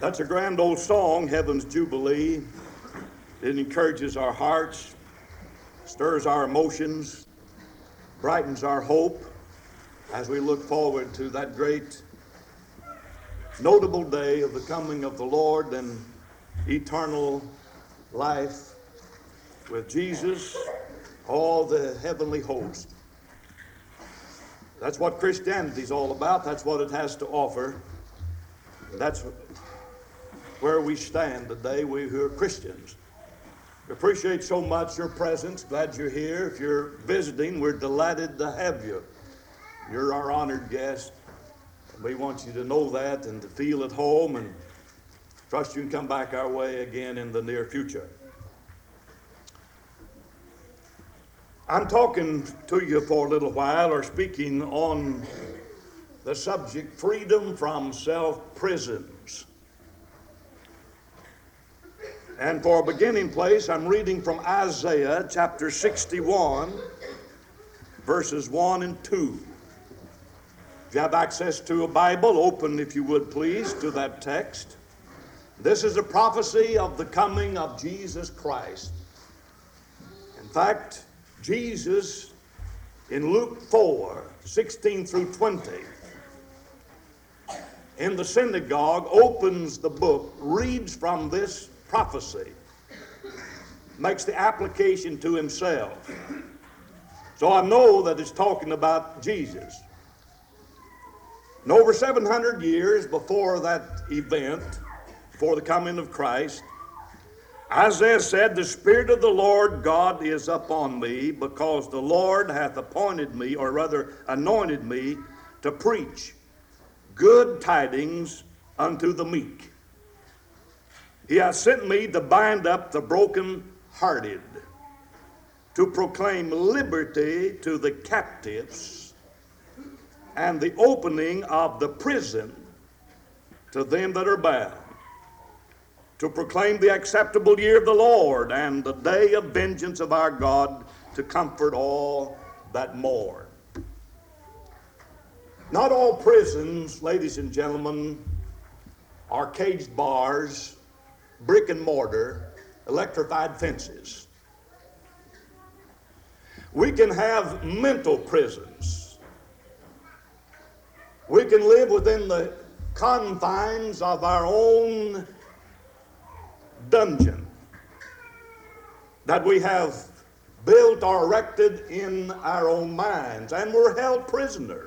That's a grand old song, Heaven's Jubilee. It encourages our hearts, stirs our emotions, brightens our hope as we look forward to that great, notable day of the coming of the Lord and eternal life with Jesus, all the heavenly host. That's what Christianity is all about. That's what it has to offer. That's where we stand today, we who are Christians. We appreciate so much your presence. Glad you're here. If you're visiting, we're delighted to have you. You're our honored guest. We want you to know that and to feel at home, and trust you can come back our way again in the near future. I'm talking to you for a little while, or speaking on the subject, freedom from self-prisons. And for a beginning place, I'm reading from Isaiah chapter 61, verses 1 and 2. If you have access to a Bible, open, if you would please, to that text. This is a prophecy of the coming of Jesus Christ. In fact, Jesus in Luke 4, 16 through 20, in the synagogue, opens the book, reads from this prophecy, makes the application to himself. So I know that it's talking about Jesus. And over 700 years before that event, before the coming of Christ, Isaiah said, "The Spirit of the Lord God is upon me, because the Lord hath appointed me," or rather anointed me, "to preach good tidings unto the meek. He hath sent me to bind up the brokenhearted, to proclaim liberty to the captives, and the opening of the prison to them that are bound, to proclaim the acceptable year of the Lord, and the day of vengeance of our God, to comfort all that mourn." Not all prisons, ladies and gentlemen, are caged bars, brick and mortar, electrified fences. We can have mental prisons. We can live within the confines of our own dungeon that we have built or erected in our own minds, and we're held prisoner.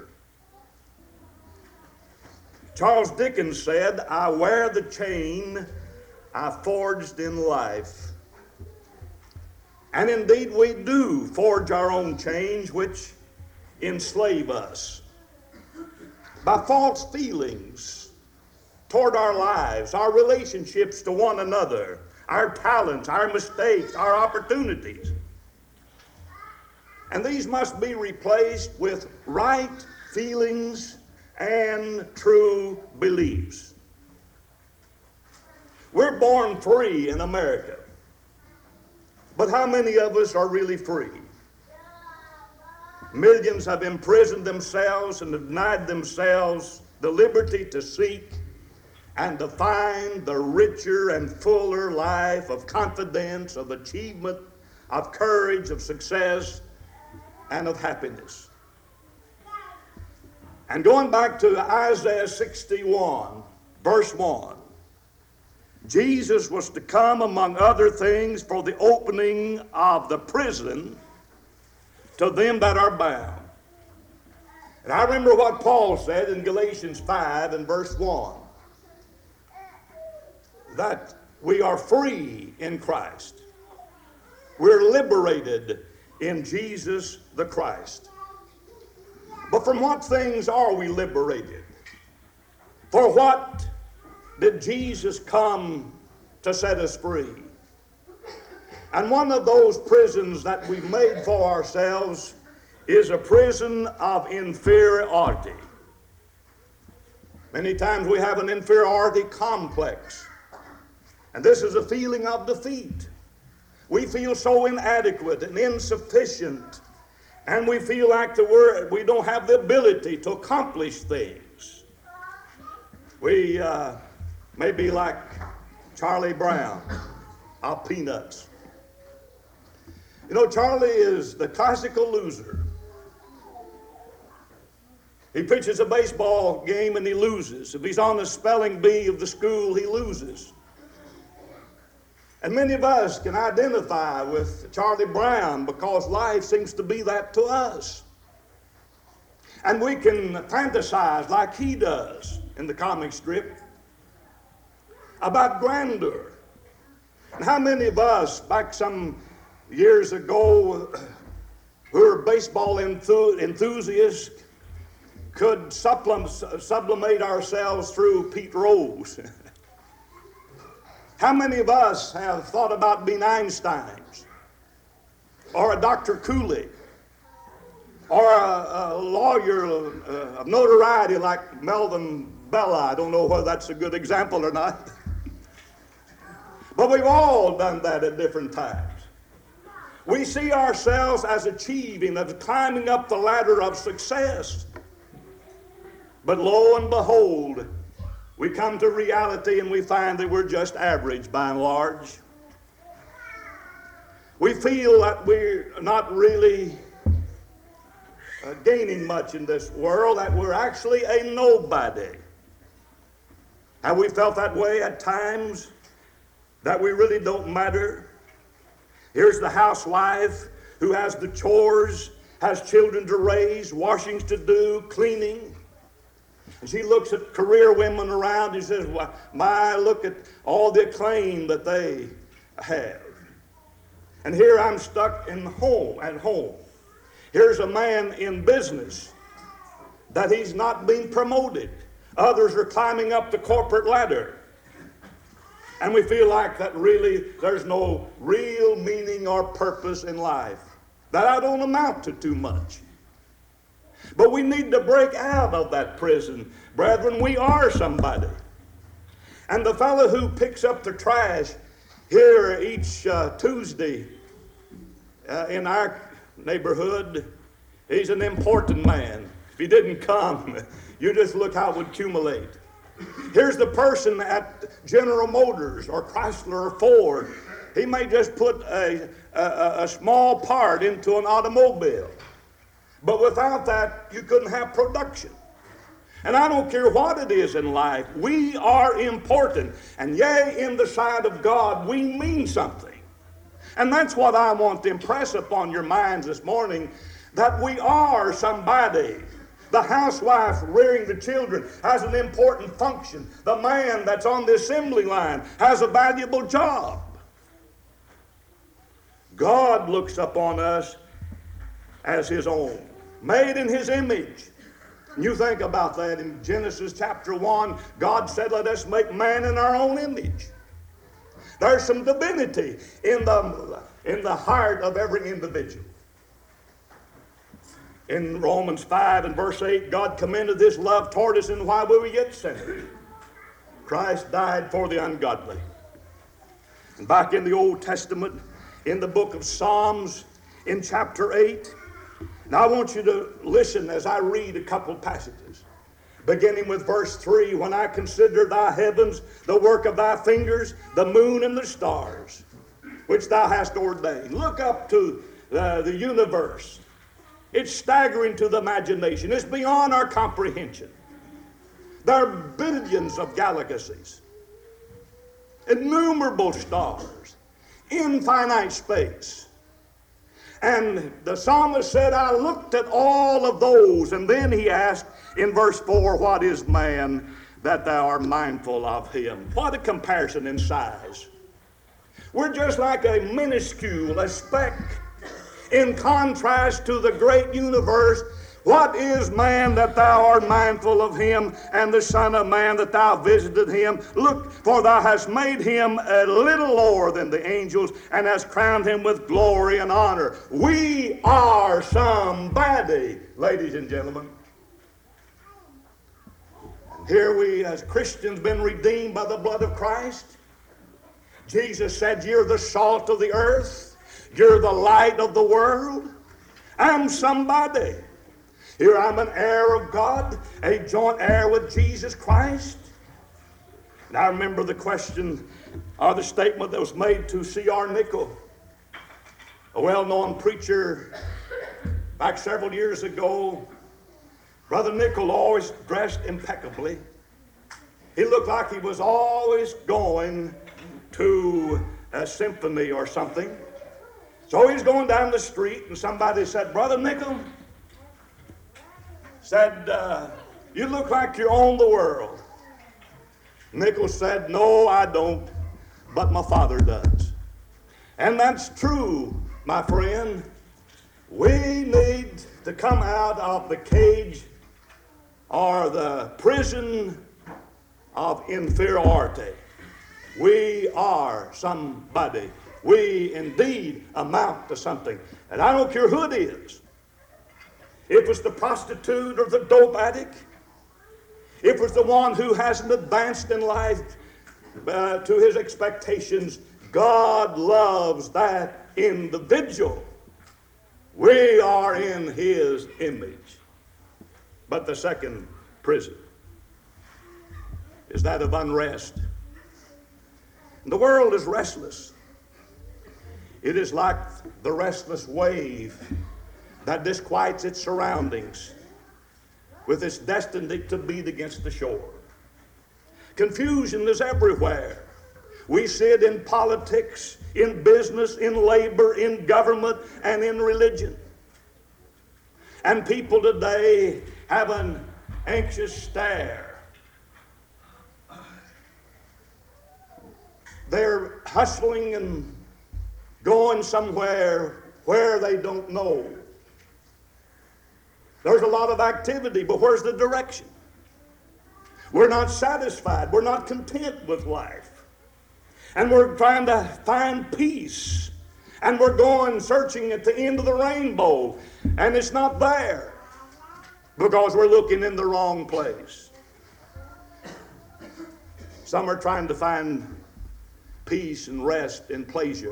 Charles Dickens said, "I wear the chain I forged in life." And indeed we do forge our own chains which enslave us by false feelings toward our lives, our relationships to one another, our talents, our mistakes, our opportunities. And these must be replaced with right feelings and true beliefs. We're born free in America, but how many of us are really free? Millions have imprisoned themselves and denied themselves the liberty to seek and to find the richer and fuller life of confidence, of achievement, of courage, of success, and of happiness. And going back to Isaiah 61, verse 1, Jesus was to come, among other things, for the opening of the prison to them that are bound. And I remember what Paul said in Galatians 5 and verse 1, that we are free in Christ. We're liberated in Jesus the Christ. But from what things are we liberated? For what did Jesus come to set us free? And one of those prisons that we've made for ourselves is a prison of inferiority. Many times we have an inferiority complex, and this is a feeling of defeat. We feel so inadequate and insufficient, and we feel like we don't have the ability to accomplish things. We Maybe like Charlie Brown, our Peanuts. You know, Charlie is the classical loser. He pitches a baseball game and he loses. If he's on the spelling bee of the school, he loses. And many of us can identify with Charlie Brown because life seems to be that to us. And we can fantasize like he does in the comic strip about grandeur. And how many of us back some years ago who were baseball enthusiasts could sublimate ourselves through Pete Rose? How many of us have thought about being Einsteins or a Dr. Cooley or a lawyer of notoriety like Melvin Bella? I don't know whether that's a good example or not. But we've all done that at different times. We see ourselves as achieving, as climbing up the ladder of success. But lo and behold, we come to reality and we find that we're just average by and large. We feel that we're not really gaining much in this world, that we're actually a nobody. Have we felt that way at times? That we really don't matter? Here's the housewife who has the chores, has children to raise, washings to do, cleaning. And she looks at career women around and says, well, my, look at all the acclaim that they have. And here I'm stuck at home. Here's a man in business that he's not being promoted. Others are climbing up the corporate ladder. And we feel like that really there's no real meaning or purpose in life. That I don't amount to too much. But we need to break out of that prison. Brethren, we are somebody. And the fellow who picks up the trash here each Tuesday in our neighborhood, he's an important man. If he didn't come, you just look how it would accumulate. Here's the person at General Motors or Chrysler or Ford. He may just put a small part into an automobile. But without that, you couldn't have production. And I don't care what it is in life, we are important. And yea, in the sight of God, we mean something. And that's what I want to impress upon your minds this morning, that we are somebody. The housewife rearing the children has an important function. The man that's on the assembly line has a valuable job. God looks upon us as his own, made in his image. You think about that in Genesis chapter 1, God said, let us make man in our own image. There's some divinity in the heart of every individual. In Romans 5 and verse 8, God commended this love toward us, and while we were yet sinners, Christ died for the ungodly. And back in the Old Testament, in the book of Psalms, in chapter 8, now I want you to listen as I read a couple passages. Beginning with verse 3, when I consider thy heavens, the work of thy fingers, the moon and the stars, which thou hast ordained. Look up to the universe. It's staggering to the imagination. It's beyond our comprehension. There are billions of galaxies, innumerable stars, infinite space. And the psalmist said, I looked at all of those. And then he asked in verse 4, what is man that thou art mindful of him? What a comparison in size. We're just like a minuscule, a speck, in contrast to the great universe. What is man that thou art mindful of him, and the Son of Man that thou visited him? Look, for thou hast made him a little lower than the angels, and hast crowned him with glory and honor. We are somebody, ladies and gentlemen. And here we as Christians been redeemed by the blood of Christ. Jesus said, you're the salt of the earth. You're the light of the world. I'm somebody. Here I'm an heir of God, a joint heir with Jesus Christ. And I remember the question or the statement that was made to C.R. Nichol, a well-known preacher back several years ago. Brother Nichol always dressed impeccably. He looked like he was always going to a symphony or something. So he's going down the street and somebody said, Brother Nichol, said, you look like you own the world. Nichol said, no, I don't, but my Father does. And that's true, my friend. We need to come out of the cage or the prison of inferiority. We are somebody. We indeed amount to something. And I don't care who it is. If it's the prostitute or the dope addict, if it's the one who hasn't advanced in life to his expectations, God loves that individual. We are in his image. But the second prison is that of unrest. And the world is restless. It is like the restless wave that disquiets its surroundings with its destiny to beat against the shore. Confusion is everywhere. We see it in politics, in business, in labor, in government, and in religion. And people today have an anxious stare. They're hustling and going somewhere where they don't know. There's a lot of activity, but where's the direction? We're not satisfied. We're not content with life. And we're trying to find peace. And we're going searching at the end of the rainbow. And it's not there because we're looking in the wrong place. Some are trying to find peace and rest in pleasure.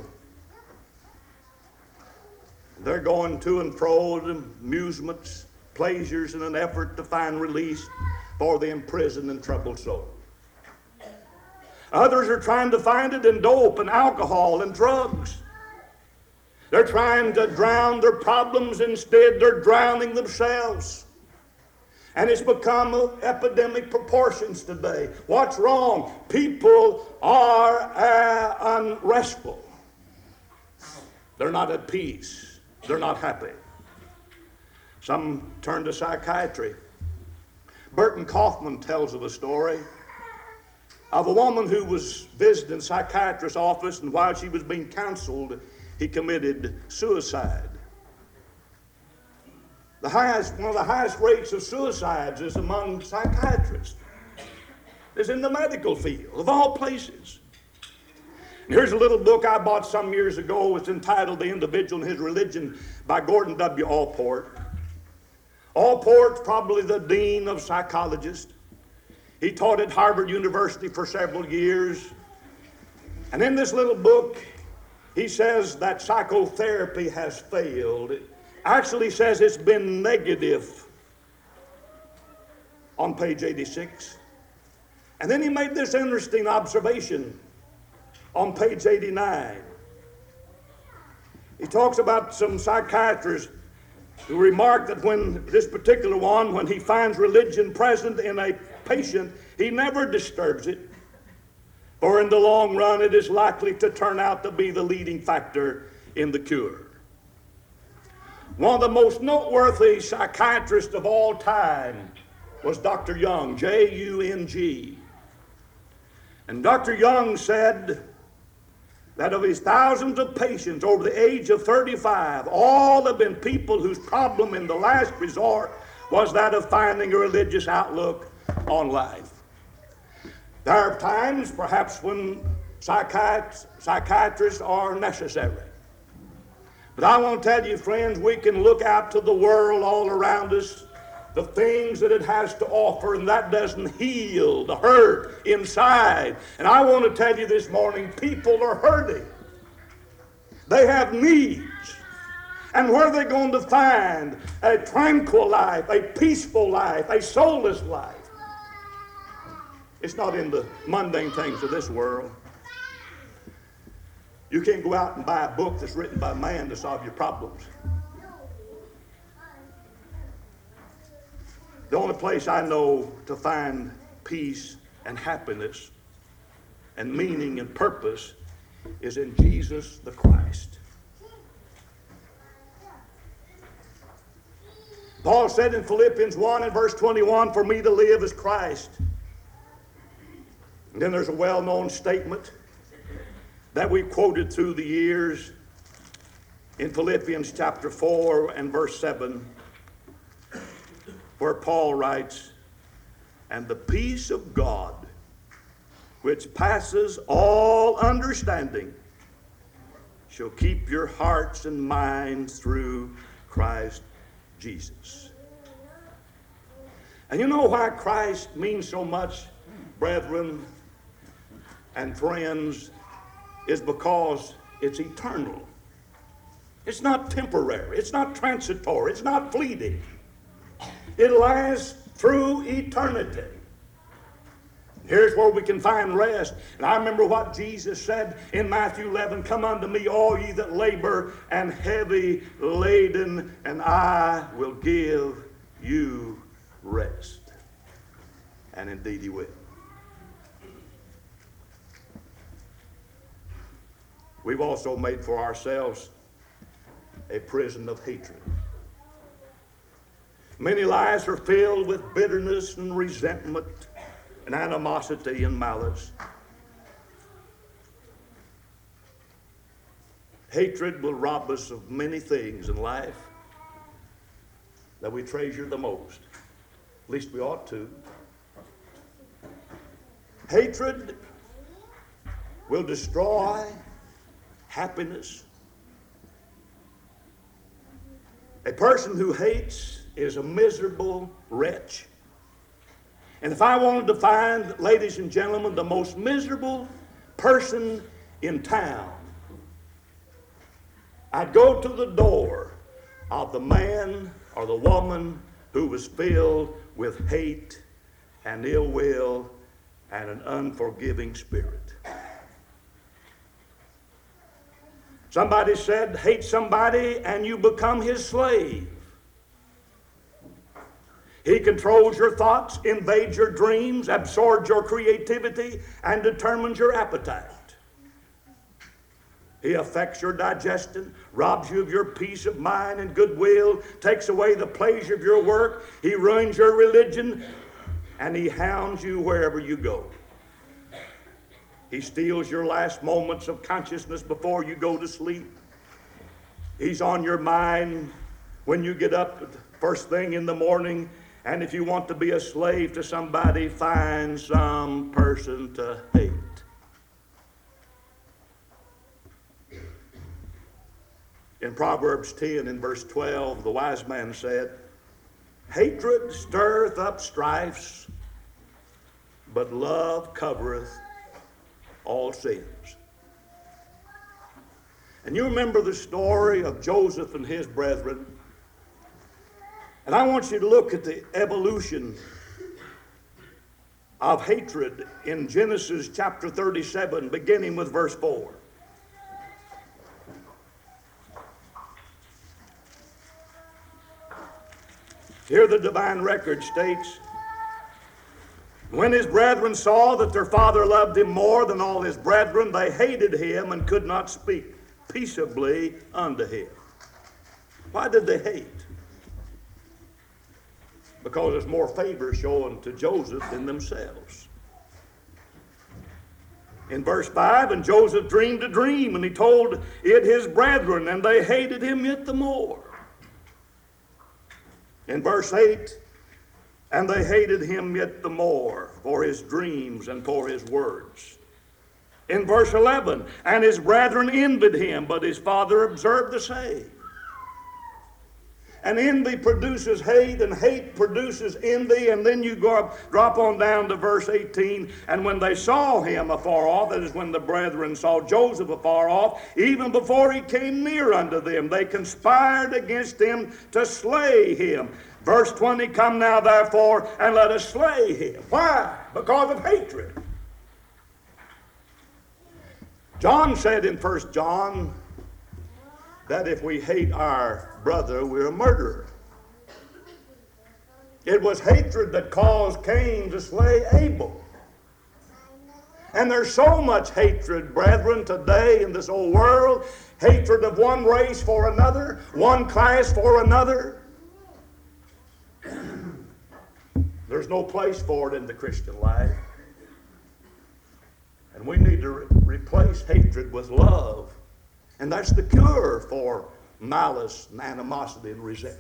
They're going to and fro to amusements, pleasures in an effort to find release for the imprisoned and troubled soul. Others are trying to find it in dope and alcohol and drugs. They're trying to drown their problems. Instead, they're drowning themselves. And it's become of epidemic proportions today. What's wrong? People are unrestful. They're not at peace. They're not happy. Some turn to psychiatry. Burton Kaufman tells of a story of a woman who was visiting a psychiatrist's office, and while she was being counseled, he committed suicide. One of the highest rates of suicides is among psychiatrists. It's in the medical field, of all places. And here's a little book I bought some years ago. It's entitled The Individual and His Religion by Gordon W. Allport. Allport's probably the dean of psychologists. He taught at Harvard University for several years. And in this little book, he says that psychotherapy has failed. It actually says it's been negative on page 86. And then he made this interesting observation on page 89. He talks about some psychiatrists who remarked that when this particular one, when he finds religion present in a patient, he never disturbs it, for in the long run it is likely to turn out to be the leading factor in the cure. One of the most noteworthy psychiatrists of all time was Dr. Jung, J-U-N-G. And Dr. Jung said that of his thousands of patients over the age of 35, all have been people whose problem in the last resort was that of finding a religious outlook on life. There are times, perhaps, when psychiatrists are necessary. But I want to tell you, friends, we can look out to the world all around us, the things that it has to offer, and that doesn't heal the hurt inside. And I want to tell you this morning, people are hurting. They have needs. And where are they going to find a tranquil life, a peaceful life, a soulless life? It's not in the mundane things of this world. You can't go out and buy a book that's written by man to solve your problems. The only place I know to find peace and happiness and meaning and purpose is in Jesus the Christ. Paul said in Philippians 1 and verse 21, "For me to live is Christ." And then there's a well-known statement that we've quoted through the years in Philippians chapter 4 and verse 7, where Paul writes, "And the peace of God, which passes all understanding, shall keep your hearts and minds through Christ Jesus." And you know why Christ means so much, brethren and friends, is because it's eternal. It's not temporary. It's not transitory. It's not fleeting. It lasts through eternity. Here's where we can find rest. And I remember what Jesus said in Matthew 11, "Come unto me, all ye that labor and heavy laden, and I will give you rest." And indeed he will. We've also made for ourselves a prison of hatred. Many lives are filled with bitterness and resentment and animosity and malice. Hatred will rob us of many things in life that we treasure the most. At least we ought to. Hatred will destroy happiness. A person who hates is a miserable wretch. And if I wanted to find, ladies and gentlemen, the most miserable person in town, I'd go to the door of the man or the woman who was filled with hate and ill will and an unforgiving spirit. Somebody said, hate somebody and you become his slave. He controls your thoughts, invades your dreams, absorbs your creativity, and determines your appetite. He affects your digestion, robs you of your peace of mind and goodwill, takes away the pleasure of your work. He ruins your religion, and he hounds you wherever you go. He steals your last moments of consciousness before you go to sleep. He's on your mind when you get up first thing in the morning. And if you want to be a slave to somebody, find some person to hate. In Proverbs 10 and verse 12, the wise man said, "Hatred stirreth up strifes, but love covereth all sins." And you remember the story of Joseph and his brethren. And I want you to look at the evolution of hatred in Genesis chapter 37, beginning with verse 4. Here the divine record states, "When his brethren saw that their father loved him more than all his brethren, they hated him and could not speak peaceably unto him." Why did they hate? Because there's more favor shown to Joseph than themselves. In verse 5, "And Joseph dreamed a dream, and he told it his brethren, and they hated him yet the more." In verse 8, "And they hated him yet the more for his dreams and for his words." In verse 11, "And his brethren envied him, but his father observed the same." And envy produces hate, and hate produces envy. And then you drop on down to verse 18. "And when they saw him afar off," that is when the brethren saw Joseph afar off, "even before he came near unto them, they conspired against him to slay him." Verse 20, "Come now therefore, and let us slay him." Why? because of hatred. John said in 1 John that if we hate our brother, we're a murderer. It was hatred that caused Cain to slay Abel. And there's so much hatred, brethren, today in this old world. Hatred of one race for another, one class for another. There's no place for it in the Christian life. And we need to replace hatred with love. And that's the cure for malice and animosity and resentment.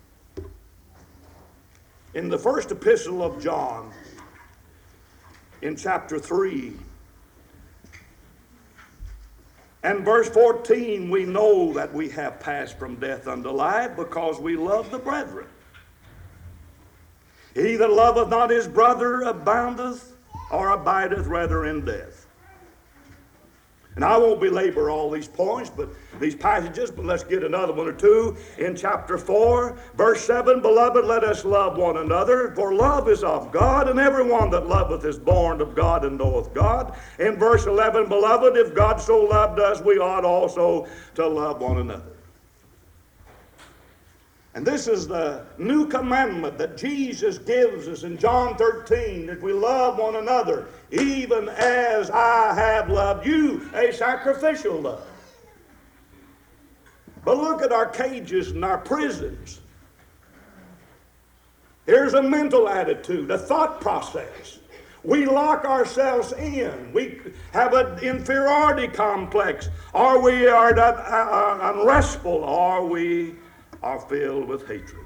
In the first epistle of John, in chapter 3, and verse 14, we know that we have passed from death unto life because we love the brethren. He that loveth not his brother aboundeth or abideth rather in death. And I won't belabor all these points, but these passages, but let's get another one or two. In chapter 4, verse 7, Beloved, let us love one another, for love is of God, and everyone that loveth is born of God and knoweth God. In verse 11, Beloved, if God so loved us, we ought also to love one another. And this is the new commandment that Jesus gives us in John 13, that we love one another, even as I have loved you, a sacrificial love. But look at our cages and our prisons. Here's a mental attitude, a thought process. We lock ourselves in. We have an inferiority complex, or we are unrestful, or we are filled with hatred.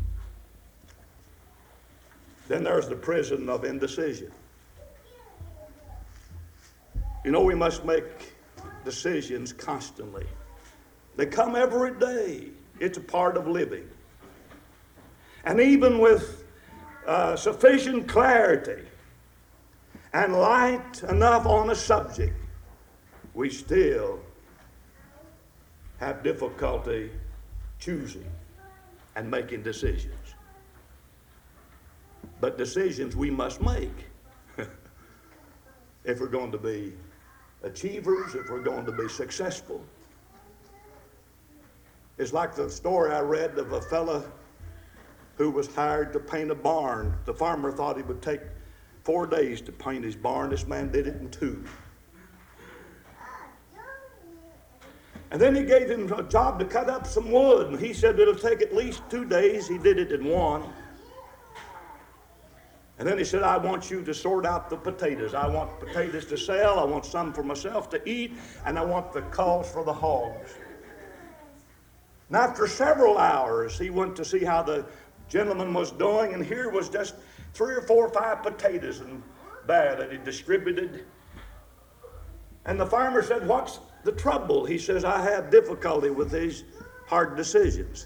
Then there's the prison of indecision. You know, we must make decisions constantly. They come every day. It's a part of living. And even with sufficient clarity and light enough on a subject, we still have difficulty choosing and making decisions. But decisions we must make if we're going to be achievers, if we're going to be successful. It's like the story I read of a fella who was hired to paint a barn. The farmer thought he would take 4 days to paint his barn. This man did it in 2. And then he gave him a job to cut up some wood, and he said it'll take at least 2 days. He did it in 1. And then he said, I want you to sort out the potatoes. I want potatoes to sell, I want some for myself to eat, and I want the culls for the hogs. And after several hours, he went to see how the gentleman was doing, and here was just 3 or 4 or 5 potatoes and there that he distributed. And the farmer said, what's the trouble? He says, I have difficulty with these hard decisions.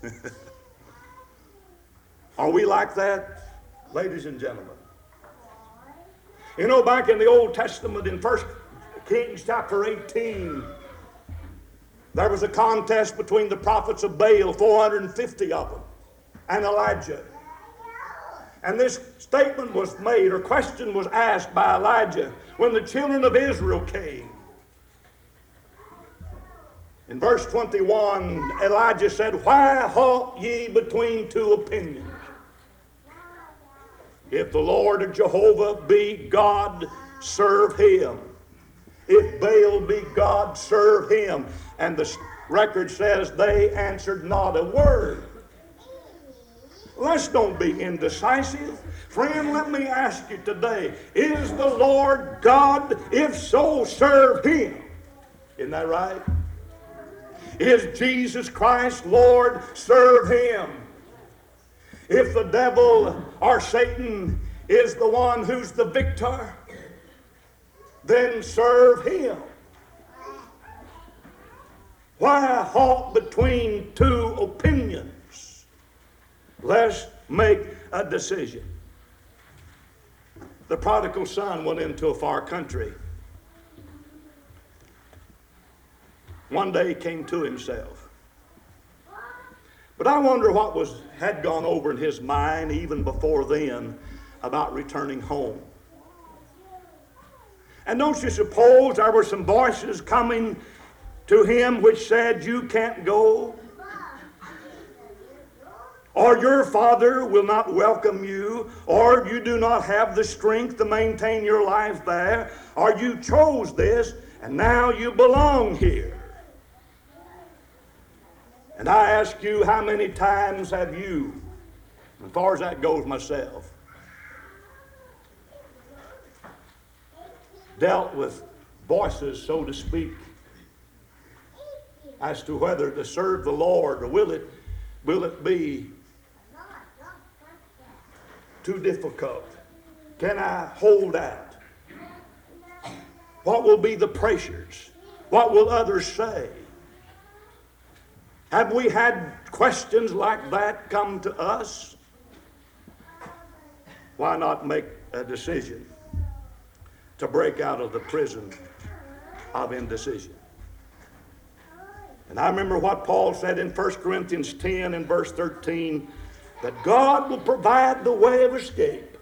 Are we like that, ladies and gentlemen? You know, back in the Old Testament, in 1 Kings chapter 18, there was a contest between the prophets of Baal, 450 of them, and Elijah. And this statement was made, or question was asked by Elijah when the children of Israel came. In verse 21, Elijah said, Why halt ye between 2 opinions? If the Lord or Jehovah be God, serve him. If Baal be God, serve him. And the record says they answered not a word. Let's don't be indecisive. Friend, let me ask you today, is the Lord God? If so, serve him. Isn't that right? Is Jesus Christ Lord? Serve him. If the devil or Satan is the one who's the victor, then serve him. Why halt between 2 opinions? Let's make a decision. The prodigal son went into a far country. One day he came to himself. But I wonder what had gone over in his mind even before then about returning home. And don't you suppose there were some voices coming to him which said, you can't go? Or your father will not welcome you, or you do not have the strength to maintain your life there, or you chose this and now you belong here. And I ask you, how many times have you, as far as that goes myself, dealt with voices, so to speak, as to whether to serve the Lord, or will it be too difficult? Can I hold out? What will be the pressures? What will others say? Have we had questions like that come to us? Why not make a decision to break out of the prison of indecision? And I remember what Paul said in 1 Corinthians 10 and verse 13, that God will provide the way of escape.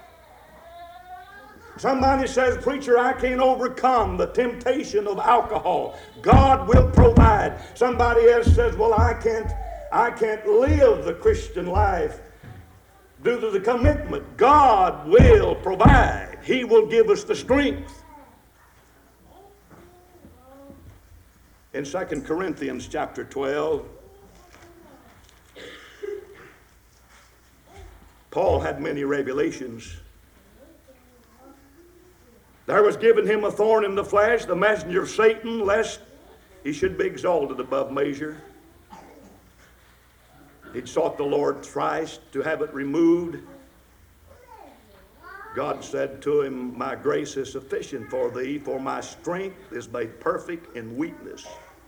Somebody says, preacher, I can't overcome the temptation of alcohol. God will provide. Somebody else says, well, I can't live the Christian life due to the commitment. God will provide. He will give us the strength. In 2 Corinthians chapter 12, Paul had many revelations. There was given him a thorn in the flesh, the messenger of Satan, lest he should be exalted above measure. He'd sought the Lord thrice to have it removed. God said to him, my grace is sufficient for thee, for my strength is made perfect in weakness.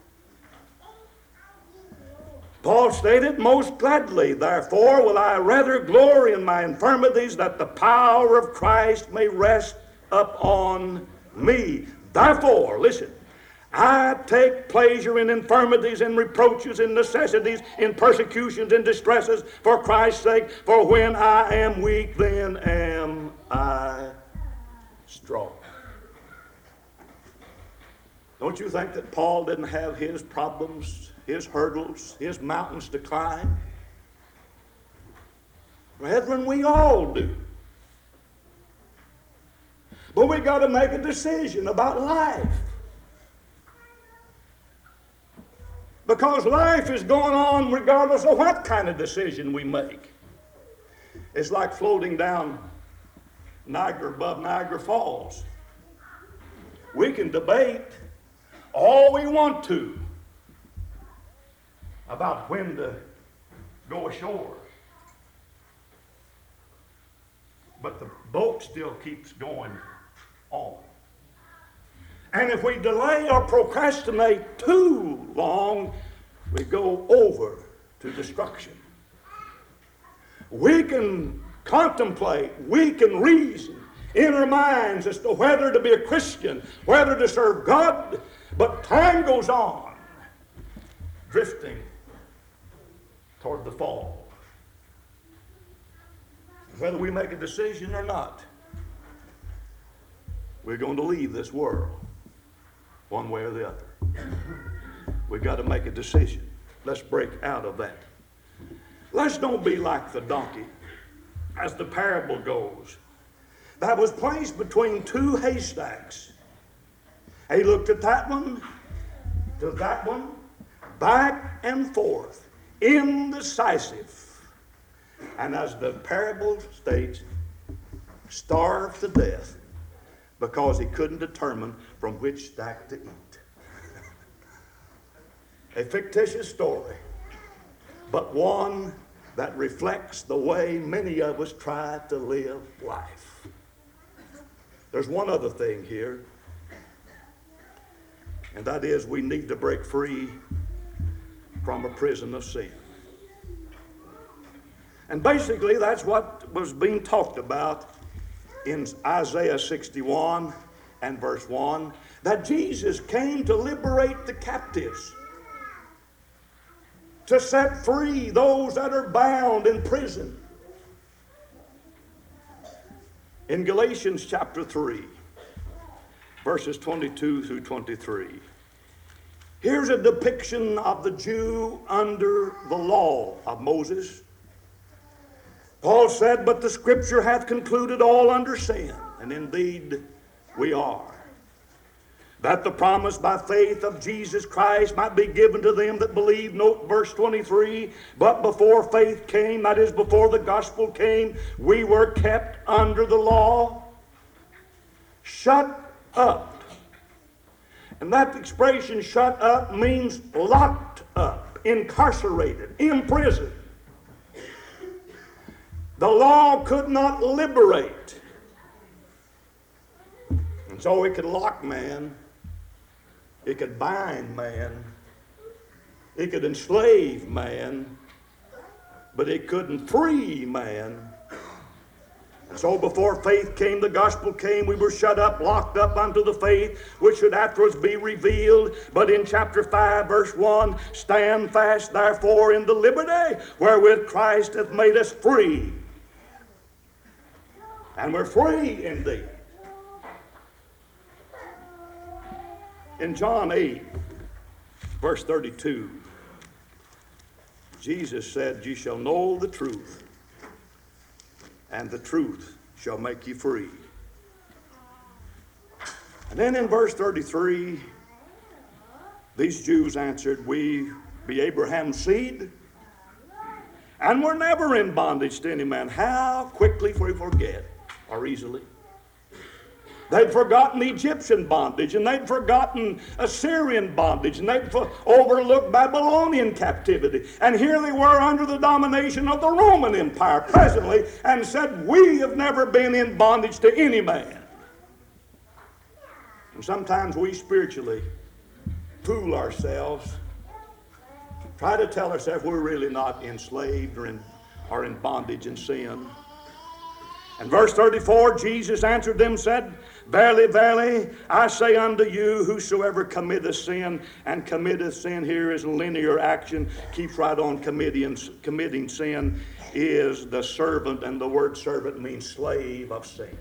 Paul stated, most gladly, therefore, will I rather glory in my infirmities, that the power of Christ may rest upon me. Therefore, listen, I take pleasure in infirmities, in reproaches, in necessities, in persecutions, in distresses, for Christ's sake. For when I am weak, then am I strong. Don't you think that Paul didn't have his problems, his hurdles, his mountains to climb? Brethren, we all do. But we got to make a decision about life. Because life is going on regardless of what kind of decision we make. It's like floating down Niagara, above Niagara Falls. We can debate all we want to about when to go ashore. But the boat still keeps going on. And if we delay or procrastinate too long, we go over to destruction. We can contemplate, we can reason in our minds as to whether to be a Christian, whether to serve God, but time goes on, drifting toward the fall. Whether we make a decision or not, we're going to leave this world one way or the other. We've got to make a decision. Let's break out of that. Let's don't be like the donkey, as the parable goes, that was placed between two haystacks. He looked at that one, to that one, back and forth, indecisive. And as the parable states, starved to death because he couldn't determine from which stack to eat. A fictitious story, but one that reflects the way many of us try to live life. There's one other thing here, and that is we need to break free from a prison of sin. And basically that's what was being talked about in Isaiah 61 and verse 1, that Jesus came to liberate the captives, to set free those that are bound in prison. In Galatians chapter 3 verses 22 through 23. Here's a depiction of the Jew under the law of Moses. Paul said, "But the Scripture hath concluded all under sin," and indeed we are, "that the promise by faith of Jesus Christ might be given to them that believe." Note verse 23, "But before faith came," that is, before the gospel came, "we were kept under the law, shut up." And that expression, shut up, means locked up, incarcerated, imprisoned. The law could not liberate. And so it could lock man. It could bind man. It could enslave man. But it couldn't free man. And so before faith came, the gospel came, we were shut up, locked up unto the faith, which should afterwards be revealed. But in chapter 5, verse 1, "Stand fast therefore in the liberty wherewith Christ hath made us free." And we're free indeed. In John 8, verse 32, Jesus said, "Ye shall know the truth, and the truth shall make you free." And then in verse 33, these Jews answered, "We be Abraham's seed, and we're never in bondage to any man." How quickly we forget, or easily. They'd forgotten Egyptian bondage, and they'd forgotten Assyrian bondage, and they'd overlooked Babylonian captivity. And here they were under the domination of the Roman Empire presently, and said, "We have never been in bondage to any man." And sometimes we spiritually fool ourselves, try to tell ourselves we're really not enslaved or in bondage and sin. And verse 34, Jesus answered them, said, "Verily, verily, I say unto you, whosoever committeth sin," and committeth sin here is linear action, keeps right on committing sin, "is the servant," and the word servant means slave of sin.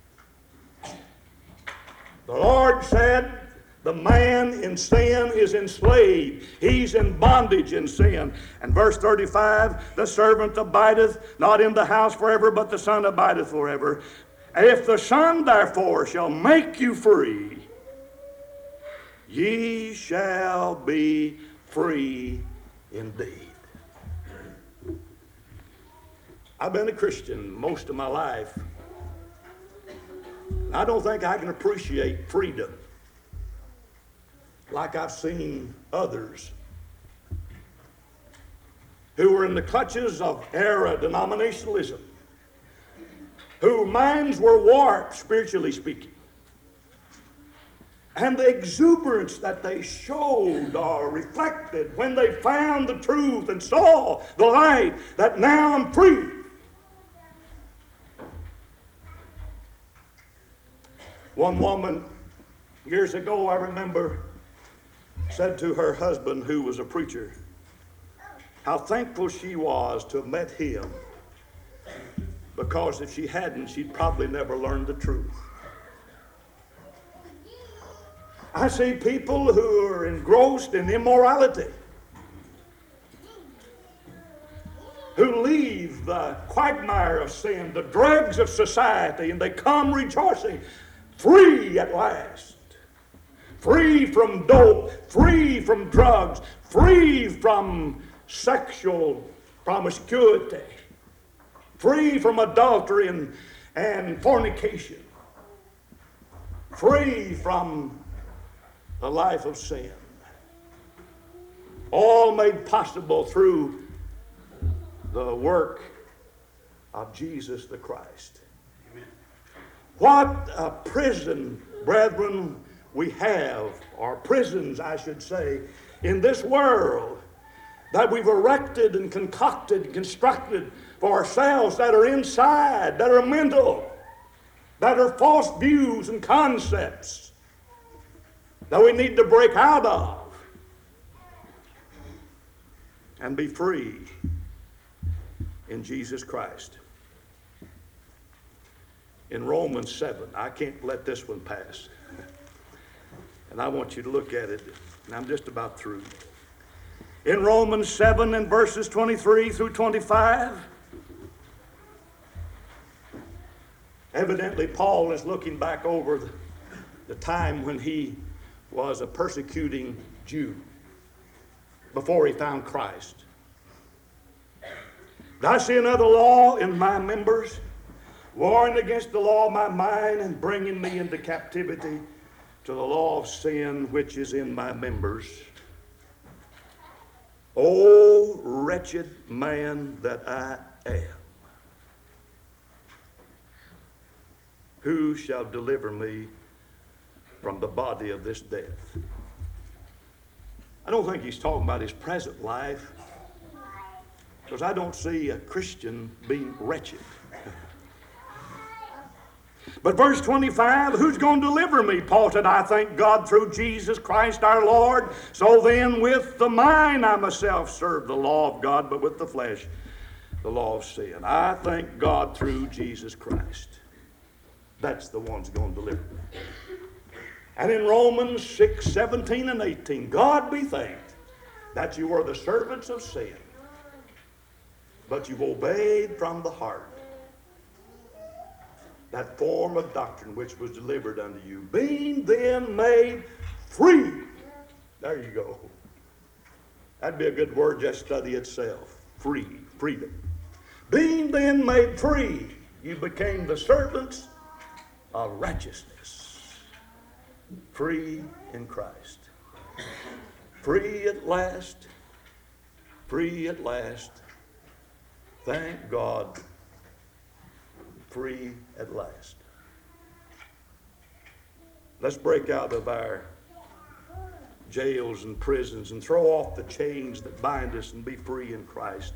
The Lord said, the man in sin is enslaved. He's in bondage in sin. And verse 35, "The servant abideth not in the house forever, but the Son abideth forever. If the Son therefore shall make you free, ye shall be free indeed." I've been a Christian most of my life. I don't think I can appreciate freedom like I've seen others who were in the clutches of era denominationalism, whose minds were warped, spiritually speaking. And the exuberance that they showed or reflected when they found the truth and saw the light, that now I'm free. One woman, years ago, I remember, said to her husband, who was a preacher, how thankful she was to have met him, because if she hadn't, she'd probably never learned the truth. I see people who are engrossed in immorality, who leave the quagmire of sin, the dregs of society, and they come rejoicing, free at last. Free from dope, free from drugs, free from sexual promiscuity, free from adultery and fornication, free from the life of sin. All made possible through the work of Jesus the Christ. Amen. What a prison, brethren, we have, or prisons, I should say, in this world that we've erected and concocted and constructed for ourselves, that are inside, that are mental, that are false views and concepts that we need to break out of and be free in Jesus Christ. In Romans 7, I can't let this one pass. And I want you to look at it, and I'm just about through. In Romans 7 and verses 23 through 25, evidently Paul is looking back over the time when he was a persecuting Jew before he found Christ. I see another law in my members, warring against the law of my mind and bringing me into captivity to the law of sin which is in my members. O wretched man that I am, who shall deliver me from the body of this death? I don't think he's talking about his present life, because I don't see a Christian being wretched. But verse 25, who's going to deliver me? Paul said, I thank God through Jesus Christ our Lord. So then with the mind I myself serve the law of God, but with the flesh the law of sin. I thank God through Jesus Christ. That's the one's going to deliver me. And in Romans 6, 17 and 18, God be thanked that you were the servants of sin, but you've obeyed from the heart that form of doctrine which was delivered unto you, being then made free. There you go. That'd be a good word, just study itself. Free, freedom. Being then made free, you became the servants of righteousness. Free in Christ. Free at last. Free at last. Thank God. Free at last. Let's break out of our jails and prisons and throw off the chains that bind us and be free in Christ.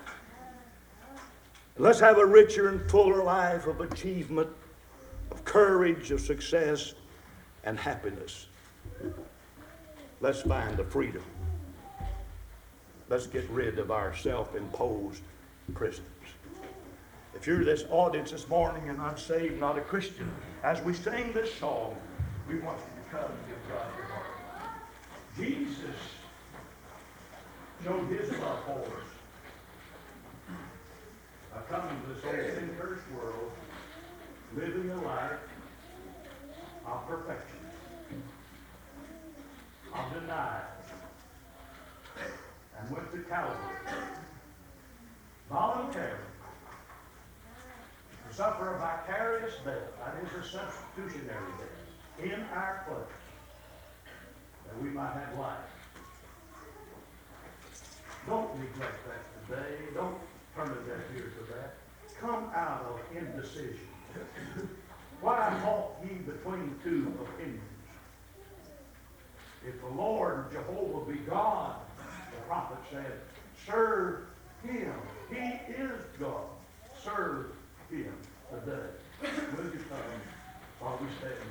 Let's have a richer and fuller life of achievement, of courage, of success, and happiness. Let's find the freedom. Let's get rid of our self-imposed prisons. If you're this audience this morning and unsaved, not a Christian, as we sing this song, we want you to come and give God your heart. Jesus showed his love for us by coming to this old sin-cursed world, living a life of perfection, of denial, and went to Calvary voluntarily to suffer a vicarious death, that is a substitutionary death, in our place, that we might have life. Don't neglect that today. Don't turn a deaf ear to that. Come out of indecision. Why halt ye between two opinions? If the Lord Jehovah be God, the prophet said, serve him. He is God. Serve him today. Will you come while we stand?